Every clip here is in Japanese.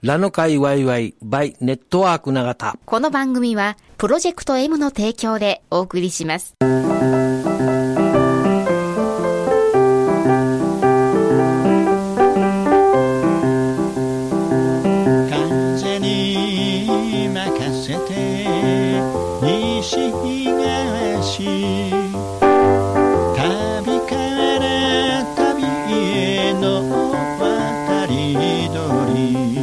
ラノカイワイワイ by ネットワーク長田。 この番組はプロジェクト M の提供でお送りします。 風に任せて西東旅から旅への渡り鳥。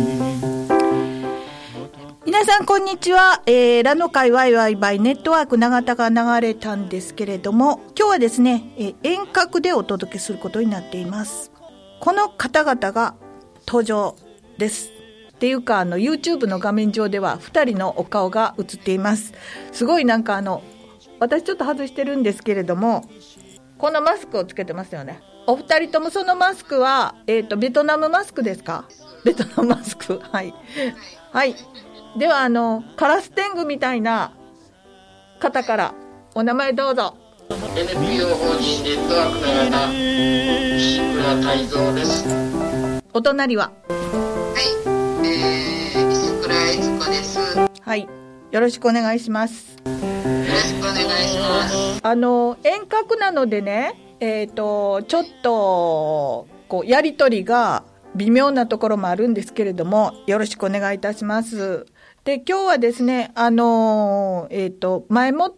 皆さんこんにちは、ラノカイワイワイバイネットワーク長田が流れたんですけれども、今日はですね、遠隔でお届けすることになっています。この方々が登場ですっていうか、YouTube の画面上では2人のお顔が映っています。すごいなんか私ちょっと外してるんですけれども、このマスクをつけてますよね。お二人ともそのマスクは、ベトナムマスクですか？ベトナムマスク。はいはい。ではカラス天狗みたいな方からお名前どうぞ。 NPO 法人ネットワーク長田石倉泰造です。 お隣は石倉悦子です。 はい、よろしくお願いします。 よろしくお願いします。 遠隔なのでね、ちょっとこうやり取りが微妙なところもあるんですけれども、よろしくお願いいたします。で、今日はですね、前もって、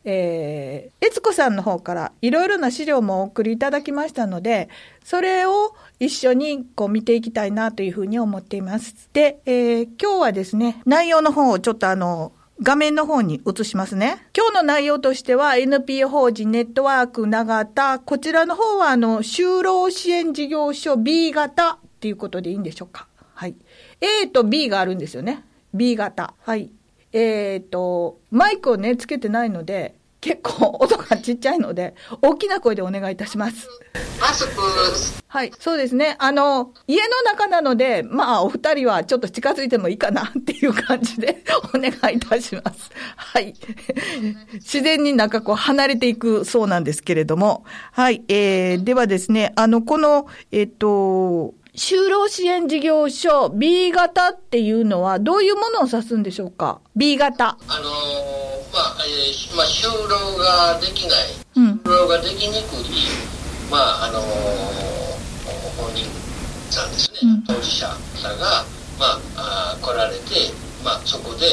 悦子さんの方からいろいろな資料もお送りいただきましたので、それを一緒にこう見ていきたいなというふうに思っています。で、今日はですね、内容の方をちょっと画面の方に移しますね。今日の内容としては NPO 法人ネットワーク長田、こちらの方は就労支援事業所 B 型っていうことでいいんでしょうか。はい。A と B があるんですよね。B 型。はい。マイクをね、つけてないので、結構音がちっちゃいので、大きな声でお願いいたします。 マスク。 はい。そうですね。家の中なので、お二人はちょっと近づいてもいいかなっていう感じでお願いいたします。はい。自然になんかこう離れていくそうなんですけれども。はい。ではですね、この、就労支援事業所 B 型っていうのはどういうものを指すんでしょうか？ B 型。 就労ができない、就労ができにくい、本人さんですね、当事者さんが、来られて、そこで、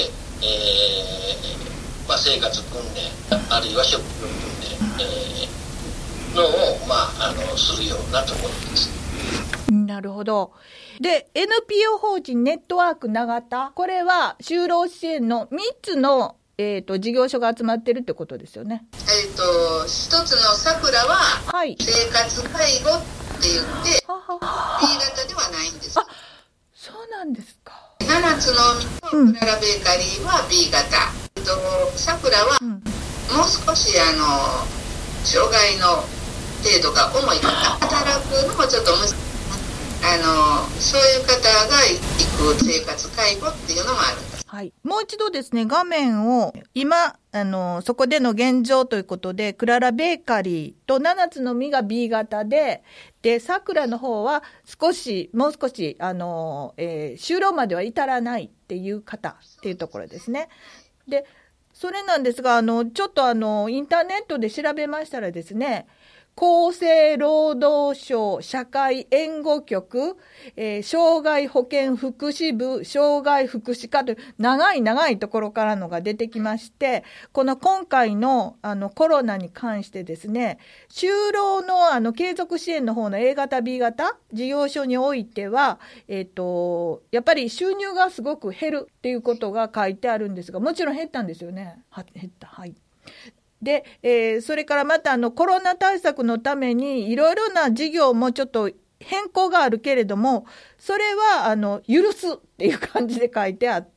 生活訓練、あるいは職業訓練、を、するようなところです。 なるほど。で、NPO 法人ネットワーク長田、これは就労支援の3つの、事業所が集まってるってことですよね。 一つの桜は、 はい、 生活介護って言って、B 型ではないんです。 あ、そうなんですか。 7つの実とクララベーカリーは B 型。桜は、もう少し障害の程度が重い方、働くのもちょっとそういう方が行く生活介護っていうのもあるんです。 はい。もう一度ですね、画面を今、そこでの現状ということで、クララベーカリーと7つの実が B 型で、桜の方はもう少し、就労までは至らないっていう方っていうところですね。で、それなんですが、ちょっとインターネットで調べましたらですね、厚生労働省社会援護局、障害保健福祉部、障害福祉課という長いところからのが出てきまして、この今回のコロナに関してですね、就労の継続支援の方の A 型 B 型事業所においては、やっぱり収入がすごく減るっていうことが書いてあるんですが、もちろん減ったんですよね。減った。はい。で、それからまたコロナ対策のためにいろいろな事業もちょっと変更があるけれども、それは許すっていう感じで書いてあって、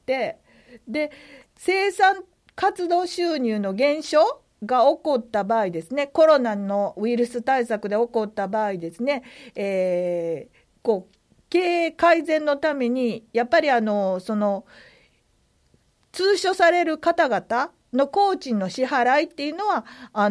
で、生産活動収入の減少が起こった場合ですね、コロナのウイルス対策で起こった場合ですね、経営改善のためにやっぱり通所される方々の工賃の支払いっていうのは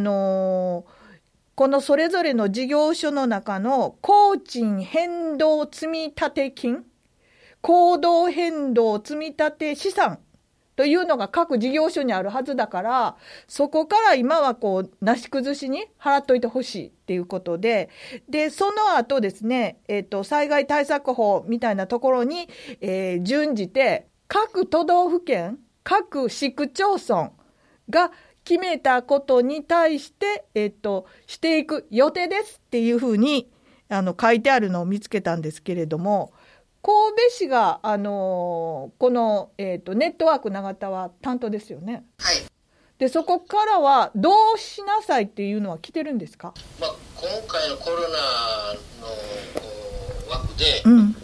このそれぞれの事業所の中の工賃変動積立金、 行動変動積立資産というのが各事業所にあるはずだから、そこから今はなし崩しに払っといてほしいっていうことで、で、その後ですね、災害対策法みたいなところに、準じて、各都道府県、各市区町村が決めたことに対して、していく予定ですっていうふうに、書いてあるのを見つけたんですけれども、神戸市が、この、ネットワーク長田は担当ですよね。 はい。 で、そこからはどうしなさいっていうのは来てるんですか？ 今回のコロナの枠で、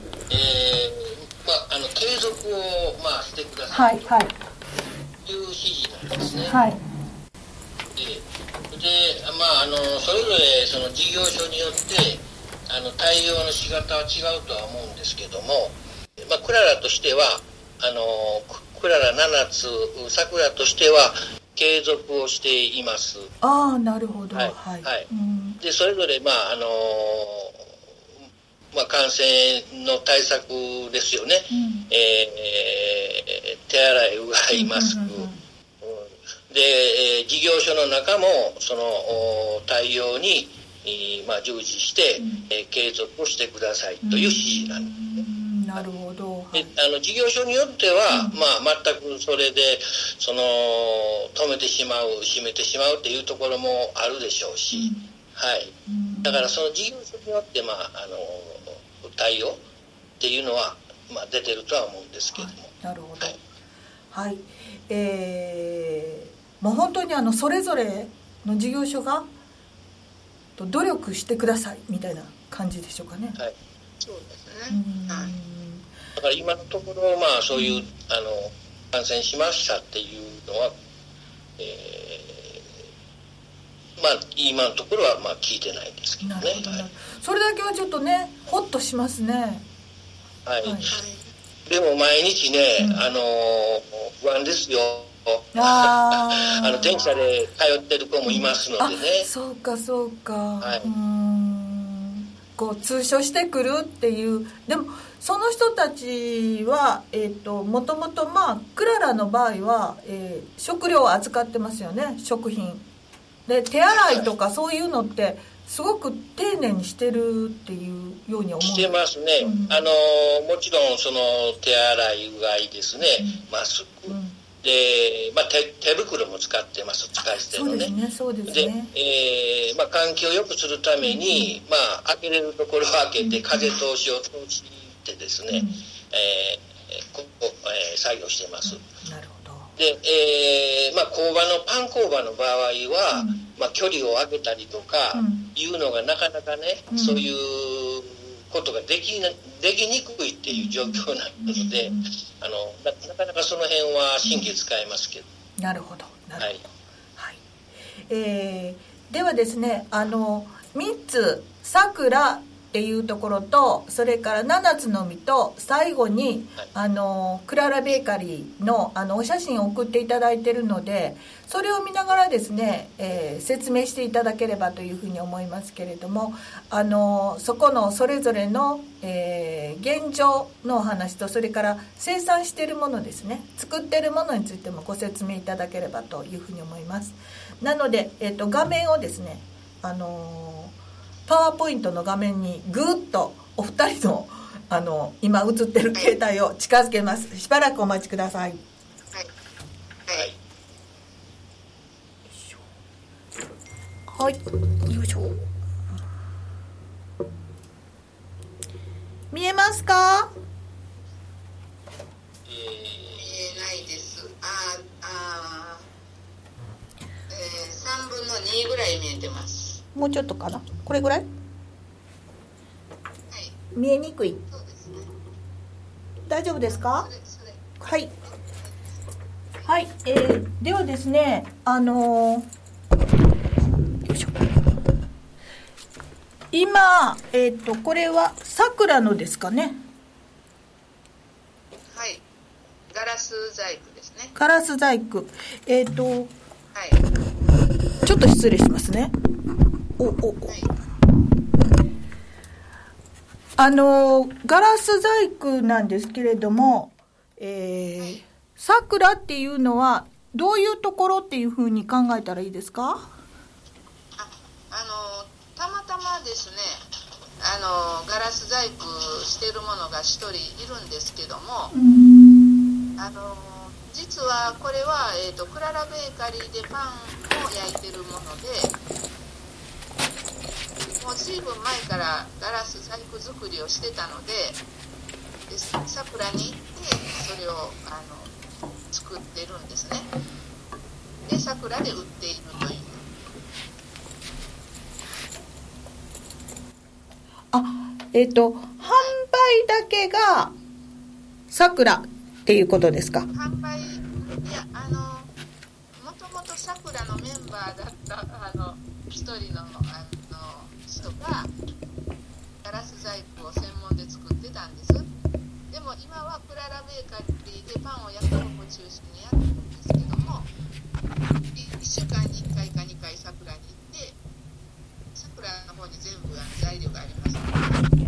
継続を、してくださいという指示なんですね。はい。で、それぞれその事業所によって対応の仕方は違うとは思うんですけども、クララとしてはクララ7つ桜としては継続をしています。 ああ、なるほど。 はい。はい。で、それぞれ感染の対策ですよね。手洗い、うがい、マスク。で、事業所の中もその対応に従事して、継続をしてくださいという指示なんですね。 なるほど。 で、事業所によっては、全くそれで止めてしまう、閉めてしまうっていうところもあるでしょうし、はい。だからその事業所によって対応っていうのは出てるとは思うんですけども。 なるほど。はい。もう本当にそれぞれの事業所が努力してくださいみたいな感じでしょうかね。 はい、そうですね。 だから今のところそういう感染しましたっていうのは、今のところは聞いてないんですけどね。なるほど、はい、それだけはちょっとねホッとしますね。 はい。でも毎日ね、不安ですよ。電車で通ってる子もいますのでね。 そうかそうか。 はい。 通所してくるっていう。でもその人たちはもともとクララの場合は、食料を扱ってますよね。食品で手洗いとかそういうのってすごく丁寧にしてるっていうように思う。 してますね。もちろんその手洗い、うがいですね。マスク。で、手袋も使ってます。使い捨てのね。 そうですね。 で、換気を良くするために、開けれるところを開けて、風通しを通してですね、作業してます。 なるほど。 で、パン工場の場合は、距離を空けたりとか、いうのがなかなかね、そういうことができにくいっていう状況なので、なかなかその辺は神経使えますけど。 なるほど、なるほど。はい。ではですね、3つ、桜っていうところと、それから7つの実と、最後に、クララベーカリーの、お写真を送っていただいているので、それを見ながらですね、説明していただければというふうに思いますけれども、そこのそれぞれの、現状のお話と、それから生産しているものですね、作っているものについてもご説明いただければというふうに思います。なので、画面をですね、パワーポイントの画面にぐーっとお二人の、今映ってる携帯を近づけます。しばらくお待ちください。 はい。 はい。よいしょ。見えますか？ 見えないです。3分の2ぐらい見えてます。 もうちょっとかな。これぐらい？はい。見えにくい。 そうですね。 大丈夫ですか？はい。はい。ではですね、よいしょ。今、これは桜のですかね。 はい。ガラス細工ですね。 ガラス細工。 はい。 ちょっと失礼しますね。 ガラス細工なんですけれども、桜っていうのはどういうところっていうふうに考えたらいいですか？ たまたまですね、ガラス細工してる者が一人いるんですけども、実はこれは、クララベーカリーでパンを焼いてるもので、もう随分前からガラス細工作りをしてたので、桜に行ってそれを作ってるんですね。で、桜で売っているという。 販売だけが桜っていうことですか？ 販売、いや、もともと桜のメンバーだった一人の人がガラス細工を専門で作ってたんです。でも今はクララベーカリーでパンを焼くのを中心にやってるんですけども、1週間に1回か2回桜に行って、桜の方に全部材料がありますので、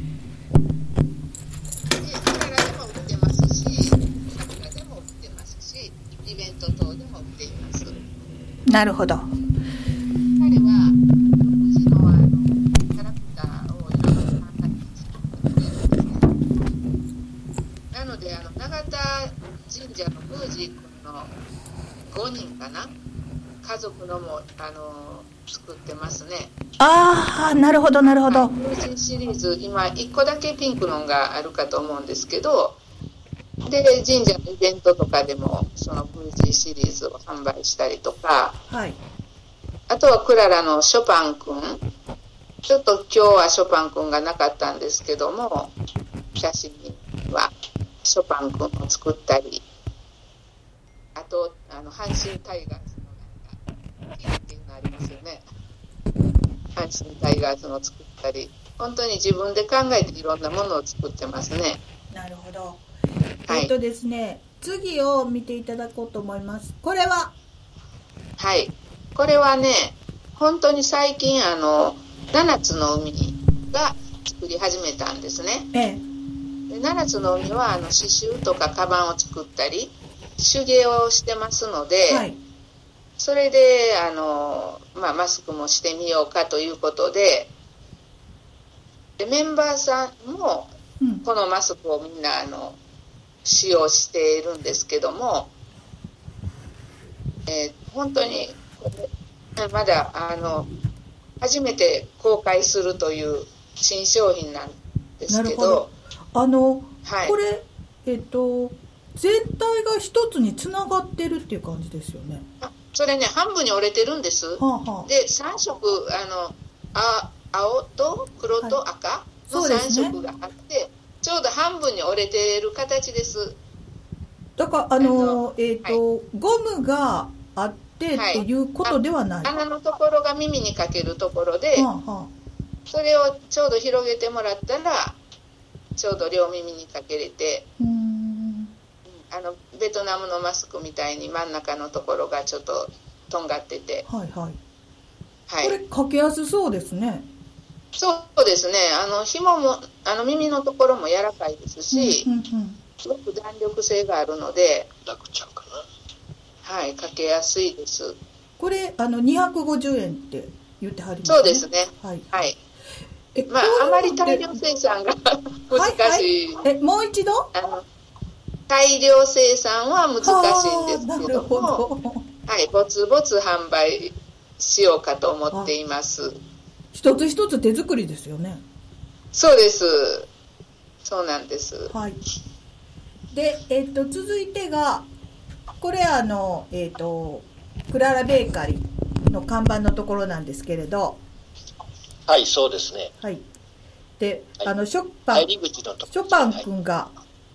クララでも売ってますし、桜でも売ってますし、イベント等でも売っています。 なるほど。 彼は独自のキャラクターをいろいろ考えて作ってくれるんですね。なので永田神社の宮司君の5人かな、家族のも作ってますね。 ああ、なるほどなるほど。 宮司シリーズ今1個だけピンクのがあるかと思うんですけど、で神社のイベントとかでもその宮司シリーズを販売したりとか、 はい。 あとはクララのショパン君、ちょっと今日はショパン君がなかったんですけども、写真にはショパン君を作ったり、あと阪神タイガースのなんか木っていうのありますよね。阪神タイガースの作ったり、本当に自分で考えていろんなものを作ってますね。 なるほど。 はい、 ですね、次を見ていただこうと思います。これは？ はい。これはね、本当に最近7つの海が作り始めたんですね。で7つの海は刺繍とかカバンを作ったり手芸をしてますので、はい、それでマスクもしてみようかということで、メンバーさんもこのマスクをみんな使用しているんですけども、本当にまだ初めて公開するという新商品なんですけど、はい、これ全体が一つにつながってるっていう感じですよね。 それね、半分に折れてるんです。で3色青と黒と赤の3色があって、ね、ちょうど半分に折れてる形です。 だからゴムがあってということではない。 穴のところが耳にかけるところで、それをちょうど広げてもらったらちょうど両耳にかけれて、ベトナムのマスクみたいに真ん中のところがちょっととんがってて、はい、 これかけやすそうですね。 そうですね。紐も耳のところも柔らかいですし、すごく弾力性があるので楽ちゃうかな。 はい、かけやすいです。 これ250円って言ってはりますね。 そうですね。はい。はい、あまり大量生産が難しい。 もう一度？ 大量生産は難しいんですけども、はい、ぼつぼつ販売しようかと思っています。 一つ一つ手作りですよね。 そうです。そうなんです。 はい。で、続いてがこれクララベーカリーの看板のところなんですけれど、 はい、そうですね。 はい。で、 はい、 ショパン君が、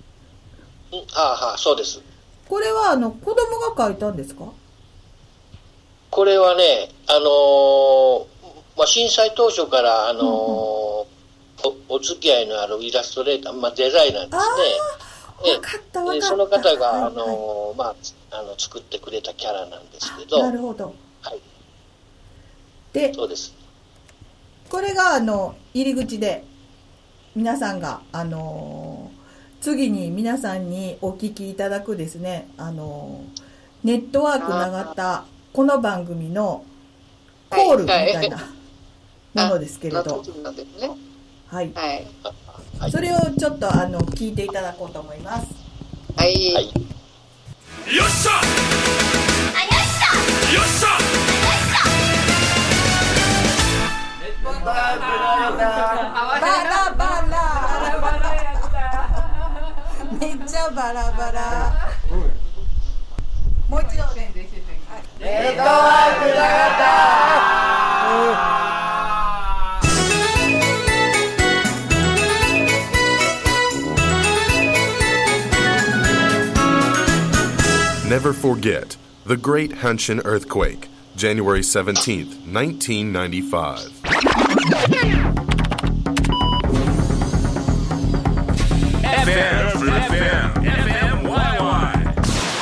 そうです。 これは子供が書いたんですか？ これはね、震災当初からお付き合いのあるイラストレーター、デザイナーですね。 分かった分かった。 その方が作ってくれたキャラなんですけど。 なるほど。 はい。 で、 そうです。 これが入り口で。 皆さんが、次に皆さんにお聞きいただくですね、ネットワーク永田、この番組のコールみたいなものですけれど、はい。それをちょっと聞いていただこうと思います。 はい。はい、よっしゃ。よっしゃ。バラバラ。めっちゃバラバラ。もう一度。ネットワーク永田。 Never forget the Great Hanshin Earthquake, January 17th, 1995. FMYY.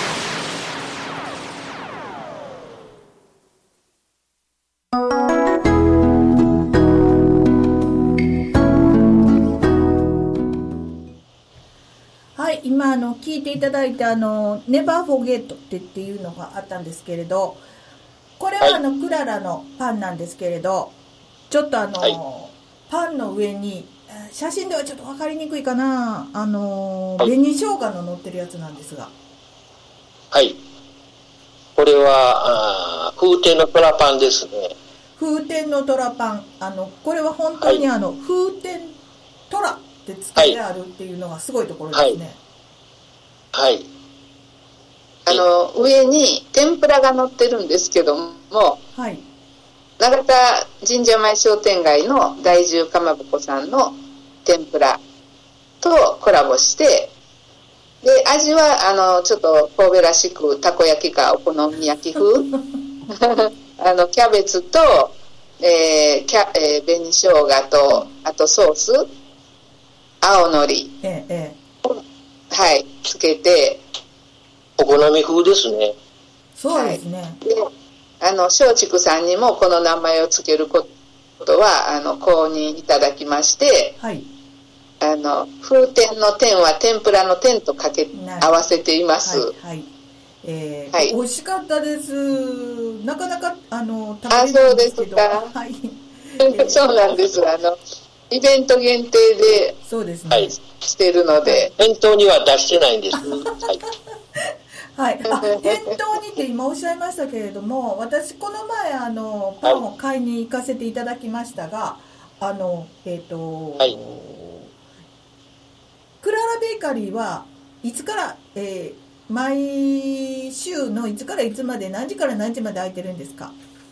はい、今聞いていただいてネバーフォゲットっていうのがあったんですけれど、これはクララのパンなんですけれど、ちょっとパンの上に写真ではちょっと分かりにくいかな、紅生姜の乗ってるやつなんですが、 はい、これは風天のトラパンですね。 風天のトラパン、これは本当に風天トラってつけてあるっていうのがすごいところですね。 はい、 上に天ぷらが乗ってるんですけども、 はい、 永田神社前商店街の大重かまぼこさんの天ぷらとコラボして、で味はちょっと神戸らしくたこ焼きかお好み焼き風キャベツと、紅生姜とあとソース青のり、はい、つけてお好み風ですね。 そうですね。 はい、で松竹さんにもこの名前をつけることは公認いただきまして、 はい、 風天の天は天ぷらの天と合わせています。 はい、 はい、 美味しかったです。なかなか食べれないんですけど、はい、そうなんです。イベント限定で、 そうですね、 はい、 してるので、 店頭には出してないんです。 はい、店頭にって今おっしゃいましたけれども、私この前パンを買いに行かせていただきましたが、はい、クララベーカリーはいつから、毎週のいつからいつまで何時から何時まで開いてるんですか？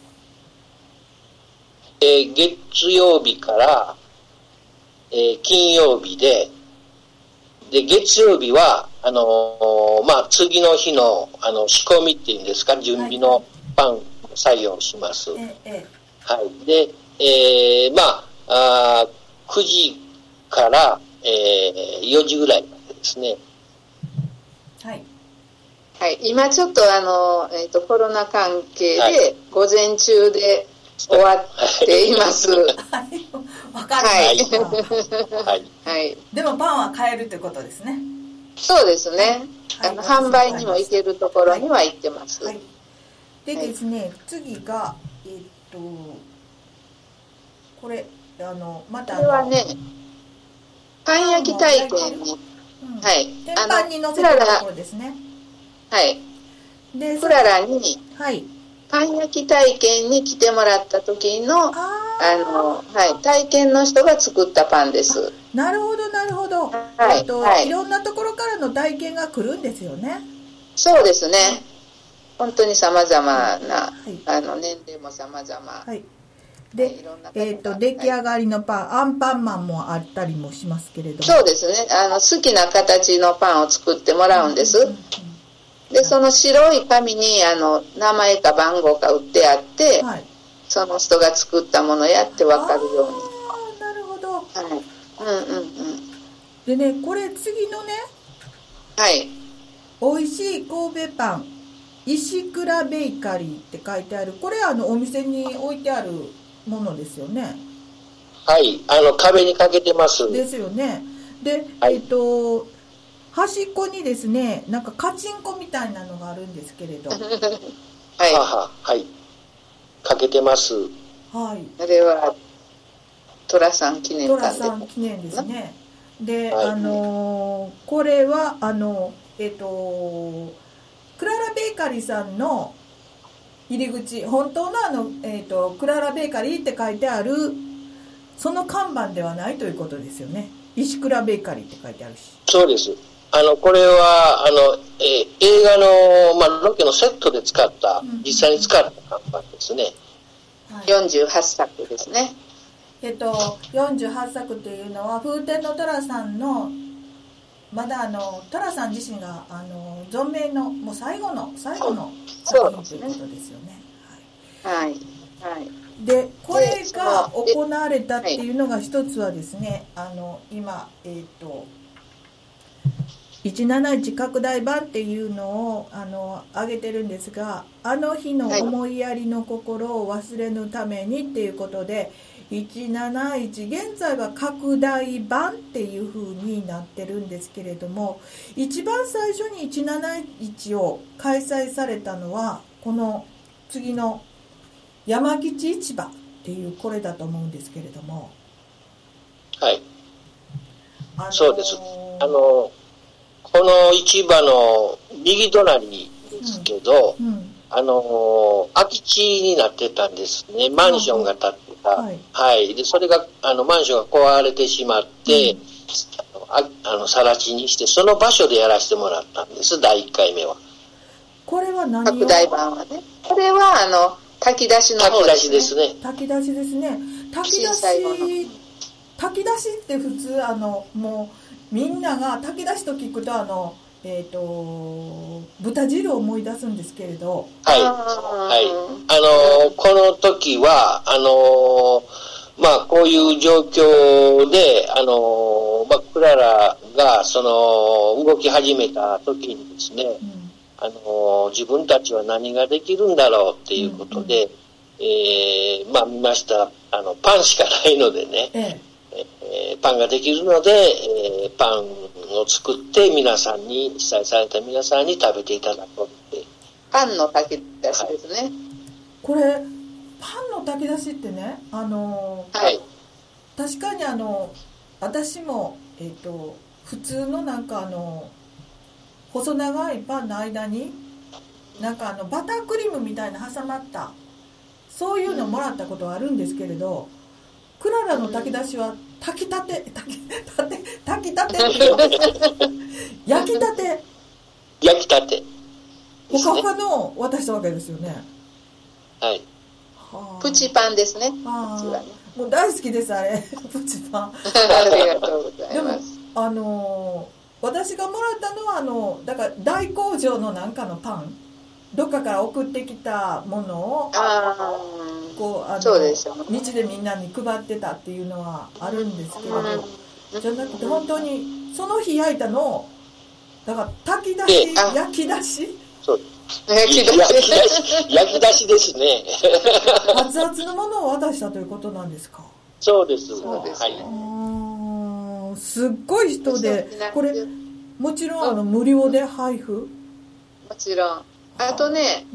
月曜日から金曜日で、月曜日は次の日の仕込みっていうんですか、準備のパン作業します。はい。で、9時から4時ぐらいまでですね。はい。 はい。今ちょっとコロナ関係で午前中で終わっています。わかる。はい。 はい。 でもパンは買えるということですね。 そうですね。販売にも行けるところには行ってます。はい。 でですね、次がこれまたこれはね、パン焼き体験に、はい。 天板に乗せてるところですね。 はい。で、クララに、はい。パン焼き体験に来てもらった時のはい、体験の人が作ったパンです。 なるほどなるほど。いろんなところからの体験が来るんですよね。 そうですね。本当に様々な、年齢も様々。はい。 で、出来上がりのパン、アンパンマンもあったりもしますけれども。 そうですね。好きな形のパンを作ってもらうんです。で、その白い紙に名前か番号か打ってあって、はい、その人が作ったものやって分かるように。 なるほど。はい。 でね、これ次のね、 はい。 美味しい神戸パン、石倉ベーカリーって書いてある。これお店に置いてあるものですよね。 はい、壁にかけてます。 ですよね。で、 はい、 端っこにですね、なんかカチンコみたいなのがあるんですけれど。 はい。 はい。かけてます。 はい。 あれは、寅さん記念館で。 寅さん記念ですね。で、はい、これは、クララベーカリーさんの入り口、本当のクララベーカリーって書いてある、その看板ではないということですよね。石倉ベーカリーって書いてあるし。 そうです。これは、映画の、ロケのセットで使った、実際に使った看板ですね。 はい、48作ですね。 48作っていうのは、風天の寅さんの、まだ寅さん自身が、存命の、もう最後の作品ということですよね。 はい。はい。 で、これが行われたっていうのが一つはですね、今、171拡大版っていうのを挙げてるんですが、あの日の思いやりの心を忘れぬためにっていうことで、171、現在は拡大版っていう風になってるんですけれども、一番最初に171を開催されたのは、この次の山吉市場っていうこれだと思うんですけれども。 はい。そうです。この市場の右隣ですけど、空き地になってたんですね。マンションが建ってた。はい。で、それが、マンションが壊れてしまって、更地にして、その場所でやらせてもらったんです、第1回目は。 これは何を？ 拡大版はね。これは、炊き出しの方ですね。 炊き出しですね。炊き出しって普通、もう、みんなが炊き出しと聞くと豚汁を思い出すんですけれど、 はいはい、この時はこういう状況でクララが動き始めた時にですね、自分たちは何ができるんだろうっていうことで、見ましたパンしかないのでね、パンができるので、パンを作って皆さんに、被災された皆さんに食べていただこうって。 パンの炊き出しですね。はい、 これ、パンの炊き出しってね、 はい、 確かに私も、普通のなんか細長いパンの間に、なんかバタークリームみたいな挟まった、そういうのもらったことはあるんですけれど、クララの炊き出しは炊きたてって焼きたてほかほかの渡したわけですよね。 はい。 プチパンですね。 もう大好きです、あれ。プチパン。 ありがとうございます。 でも私がもらったのはだから大工場のなんかのパン、どっかから送ってきたものをそうですよね、 道でみんなに配ってたっていうのはあるんですけれど、じゃなくて本当にその日焼いたのをだから炊き出し、焼き出し、 そう焼き出しですね。 熱々のものを渡したということなんですか？ そうです。 はい。すっごい人で、これもちろん無料で配布？ もちろん。あとね、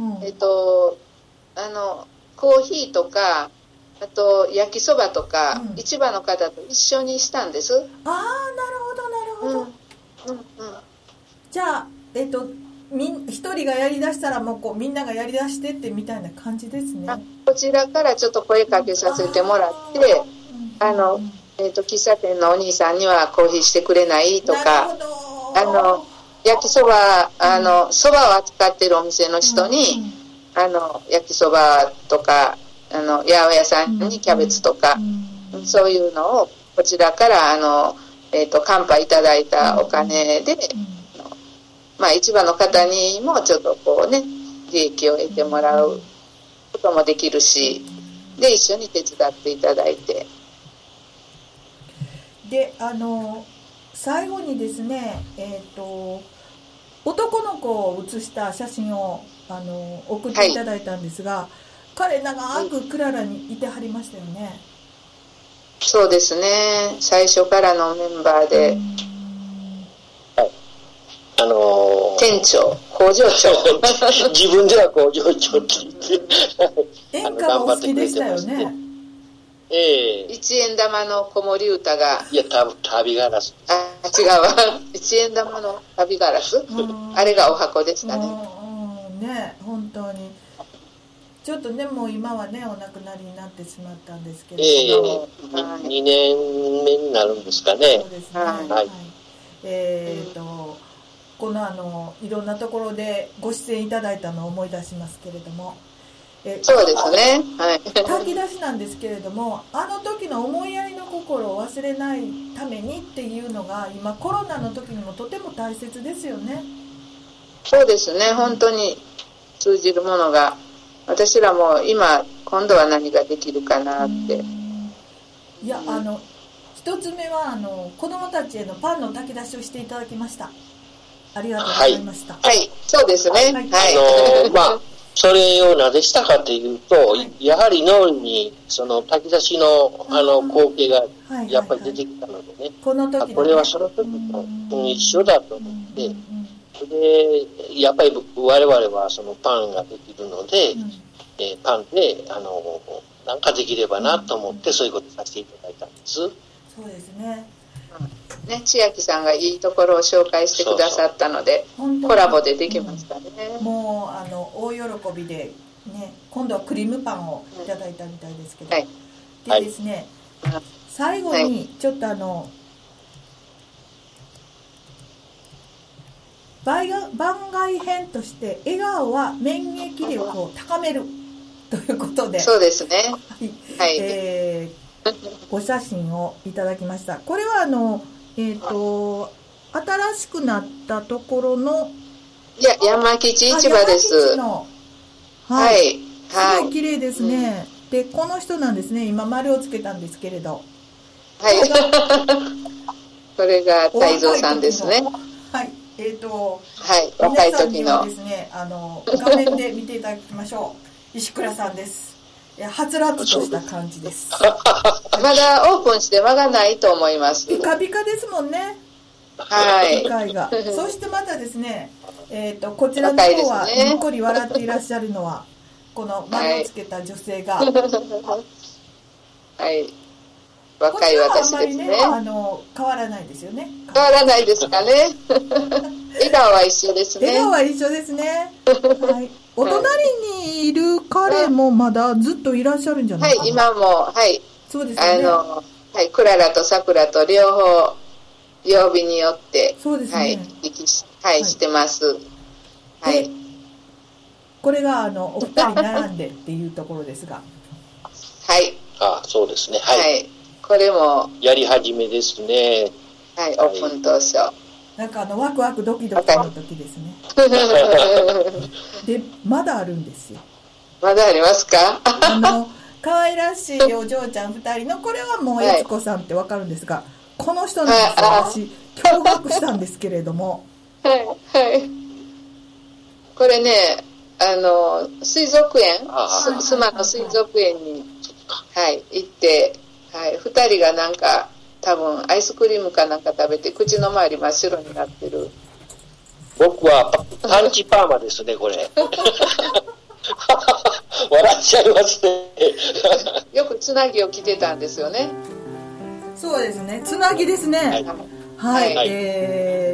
コーヒーとか、あと焼きそばとか、市場の方と一緒にしたんです。 ああ、なるほど。じゃあ、一人がやりだしたらもうみんながやりだしてってみたいな感じですね。 こちらからちょっと声かけさせてもらって、喫茶店のお兄さんにはコーヒーしてくれないとか、焼きそば、そばを扱ってるお店の人に、焼きそばとか、八百屋さんにキャベツとか、そういうのを、こちらから、乾杯いただいたお金で、市場の方にもちょっと利益を得てもらうこともできるし、で、一緒に手伝っていただいて。 で、最後にですね、男の子を写した写真を送っていただいたんですが、彼長くクララにいてはりましたよね。 そうですね。最初からのメンバーで、店長、工場長自分では工場長って言って演歌がお好きでしたよね。 一円玉の子守歌が、 いや、旅ガラス。 違うわ。一円玉の旅ガラス、あれがお箱でしたね。 ね、本当にちょっとね、もう今はねお亡くなりになってしまったんですけれども、 2年目になるんですかね。 そうですね。はい。このいろんなところでご出演いただいたのを思い出しますけれども、 そうですね。はい。 炊き出しなんですけれども、あの時の思いやりの心を忘れないためにっていうのが今コロナの時にもとても大切ですよね。 そうですね。本当に通じるものが、私らも今度は何ができるかなって。 いや、一つ目は子供たちへのパンの炊き出しをしていただきました。ありがとうございました。 はい、そうですね。はい。 それをなぜしたかというと、やはり脳裏にその炊き出しの光景がやっぱり出てきたのでね、 この時これはその時と一緒だと思って、でやっぱり我々はそのパンができるので、パンでなんかできればなと思って、そういうことさせていただいたんです。 そうですね。 千秋さんがいいところを紹介してくださったので、コラボでできましたね。 もう大喜びでね、今度はクリームパンをいただいたみたいですけど、でですね、最後にちょっと番外編として笑顔は免疫力を高めるということで、 そうですね。 はい。お写真をいただきました。これは新しくなったところの、 いや、山吉市場です。 はい。すごい綺麗ですね。で、この人なんですね。今丸をつけたんですけれど。 はい。これが泰造さんですね。 はい。 はい。若い時の。 皆さんにはですね、画面で見ていただきましょう。石倉さんです。はつらつとした感じです。 まだオープンして間がないと思います。 ピカピカですもんね。 はい。 機械が。そしてまたですね、こちらの方はにっこり笑っていらっしゃるのは、この丸をつけた女性が。はい。 若い私ですね。こちらはあんまりね、 変わらないですよね。 変わらないですかね。笑顔は一緒ですね。 笑顔は一緒ですね。はい。お隣にいる彼もまだずっといらっしゃるんじゃないかな。 はい、今も、はい。 そうですね。 はい、クララとさくらと両方、曜日によって、 そうですね。 はい、してます。はい。 これが、お二人並んでっていうところですが。 はい。 あ、そうですね。はい。 これも。 やり始めですね。 はい、オープン当初。 なんかワクワクドキドキの時ですね。で、まだあるんですよ。 まだありますか？ 可愛らしいお嬢ちゃん2人の、これはもう悦子さんってわかるんですが、この人なんですよ。私、驚愕したんですけれども。 はい、はい。これね、水族園、須磨の水族園に、はい、行って、はい、2人がなんか、多分アイスクリームかなんか食べて口の周り真っ白になってる。 僕はパンチパーマですね、これ。笑っちゃいますね。 よくつなぎを着てたんですよね。 そうですね、つなぎですね。はい、はい、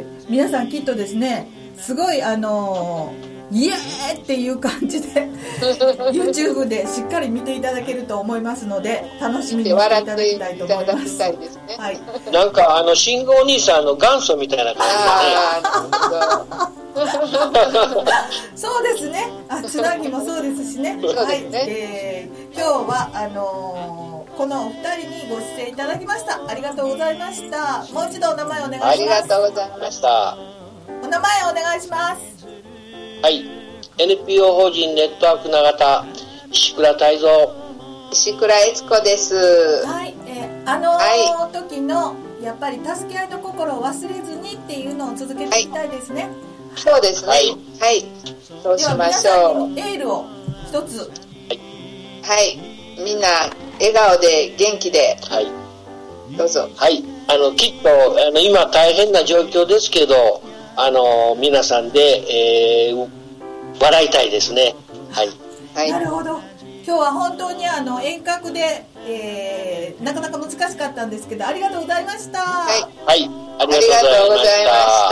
皆さんきっとですね、すごいイエーっていう感じでYouTube でしっかり見ていただけると思いますので、楽しみにしていただきたいと思います。はい。 なんか信号兄さんの元祖みたいな感じでね。 そうですね。つなぎもそうですしね。はい。今日はこのお二人にご出演いただきました。ありがとうございました。もう一度お名前お願いします。ありがとうございました。 お名前お願いします。 はい、NPO 法人ネットワーク長田、石倉泰造、 石倉悦子です。 はい、時のやっぱり助け合いの心を忘れずにっていうのを続けていきたいですね。はい、 そうですね。はい、はい、そうしましょう。 では皆さんにエールを一つ。 はい、はい、みんな笑顔で元気で、 はい、 どうぞ。 はい、きっと今大変な状況ですけど、皆さんで、笑いたいですね。はい。 はい。 なるほど。今日は本当に遠隔で、なかなか難しかったんですけど、ありがとうございました。 はい、はい、 ありがとうございました。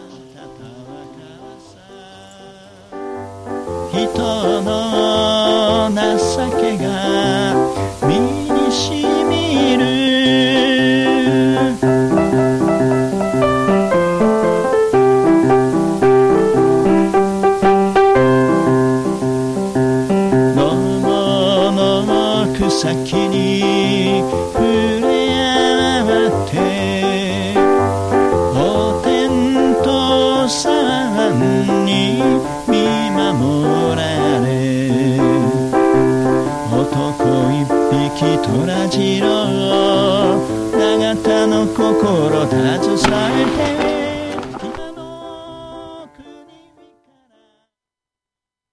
人の情けが身にしみる野の草木に